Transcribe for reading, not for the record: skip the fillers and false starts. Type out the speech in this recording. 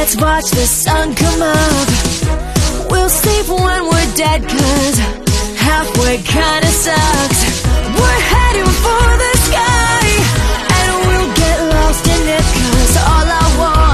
Let's watch the sun come up. We'll sleep when we're dead, 'cause halfway kinda sucks. We're heading for the sky, and we'll get lost in it, 'cause all I want